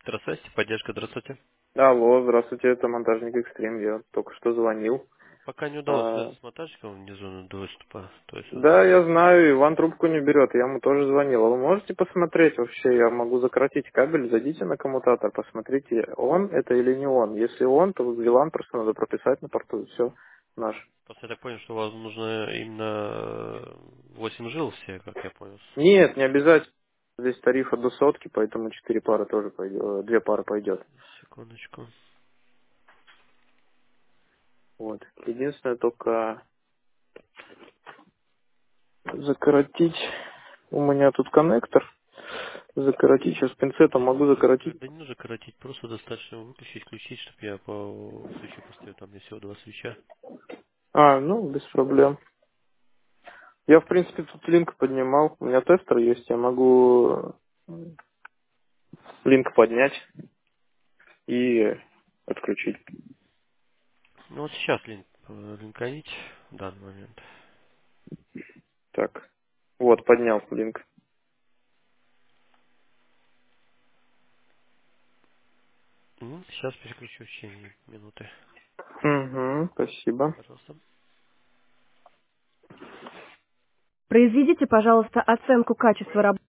Здравствуйте, поддержка, здравствуйте. Алло, здравствуйте, это монтажник Экстрим, я только что звонил. Пока не удалось А, связаться с монтажником внизу доступа, то есть он да, занят. я знаю, Иван трубку не берет, я ему тоже звонил. А вы можете посмотреть вообще, я могу закоротить кабель, зайдите на коммутатор, посмотрите, он это или не он. Если он, то VLAN просто надо прописать на порту, и все, наш. Просто я так понял, что у вас нужно именно 8 жил все, как я понял. Нет, не обязательно. Здесь тариф до сотки, поэтому 4 пары тоже пойдет, 2 пары пойдет. Секундочку. Вот. Единственное, только закоротить. У меня тут коннектор. Закоротить сейчас пинцетом могу закоротить. Да не нужно коротить, просто достаточно выключить, включить, чтобы я по свечу поставил, там мне всего два свеча. А, ну, без проблем. Я, в принципе, тут линк поднимал. У меня тестер есть, я могу линк поднять и отключить. Ну вот сейчас линканить в данный момент. Так. Вот, поднял линк. Сейчас переключу в течение минуты. Угу, спасибо. Пожалуйста. Произведите, пожалуйста, оценку качества работы.